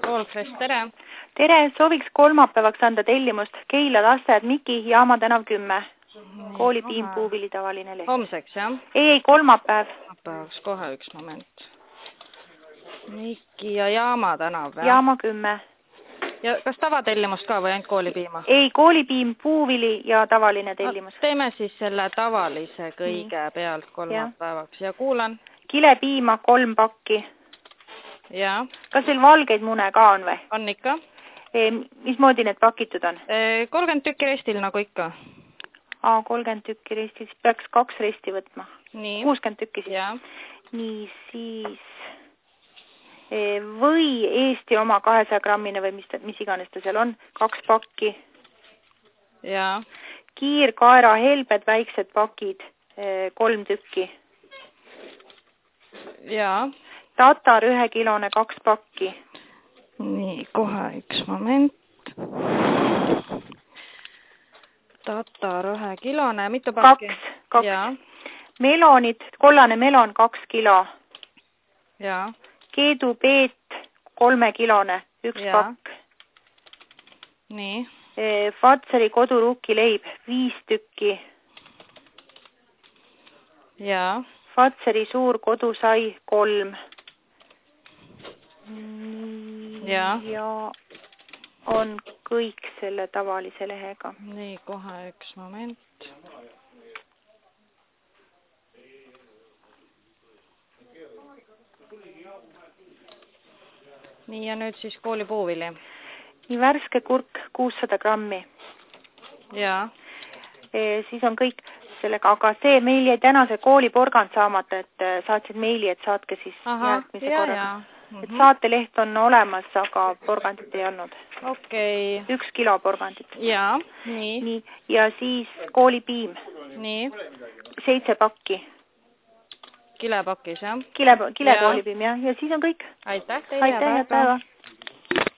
Allfresh, tere! Tere, sooviks kolmapäevaks anda tellimust Keila lasteaed Miki, Jaama tänav 10. Koolipiim, puuvili, tavaline leht. Homseks, jah? Ei, kolmapäev. Kolmapäevaks, kohe üks moment. Miki ja Jaama tänav, jah? Jaama 10. Ja kas tavatellimust ka või ainult koolipiima? Ei, koolipiim, puuvili ja tavaline tellimus. Teeme siis selle tavalise kõige pealt kolmapäevaks ja kuulan. Kilepiima 3 pakki. Ja. Kas teil valgeid mune ka on või? On ikka. Mismoodi need pakitud on? 30 tükki restil nagu ikka. 30 tükki restil, siis peaks 2 resti võtma. Nii. 60 tükki siis. Ja. Nii, siis või Eesti oma 200 grammine või mis iganes ta seal on, 2 pakki. Ja. Kiirkaera helbed väiksed pakid, 3 tükki. Ja. Tatar 1 kilone 2 pakki. Nii, kohe üks moment. Tatar 1 kilone, mitu pakki? 2. Ja. Melonid, kollane melon 2 kilo. Ja. Keedupeet 3 kilone, 1 pakk. Nii. Fatseri koduruukileib 5 tükki. Ja. Fatseri suur kodusai 3. Ja. Ja on kõik selle tavalise lehega. Nii, kohe üks moment. Nii, ja nüüd siis koolipuuvili. Nii, värske kurk 600 grammi. Ja. Siis on kõik sellega, aga see meil jäi tänase kooliporgand saamata, et saatsid meili, et saatke siis järgmise korraga. Et saateleht on olemas, aga porgandit ei olnud. Okei. 1 kilo porgandit. Ja, nii. Nii, ja siis koolipiim. Nii. 7 pakki. Kilepakis, jah? Kilekoolipiim, jah. Ja siis on kõik. Aitäh teile. Aitäh, head päeva.